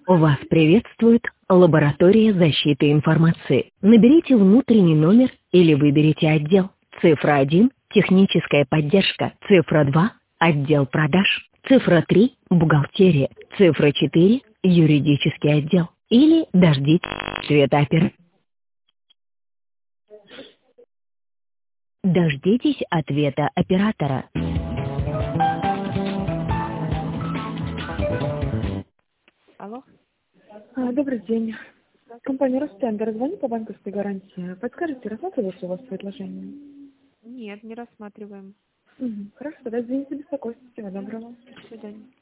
Вас приветствует лаборатория защиты информации. Наберите внутренний номер или выберите отдел. Цифра 1– техническая поддержка. Цифра 2– отдел продаж. Цифра 3– бухгалтерия. Цифра 4– юридический отдел. Или дождитесь ответа оператора. Дождитесь ответа оператора. Алло? Добрый день. Компания Ростендер звонит по банковской гарантии. Подскажите, рассматривается у вас предложение? Нет, не рассматриваем. Хорошо, тогда извините за беспокойство. Всего доброго. До свидания.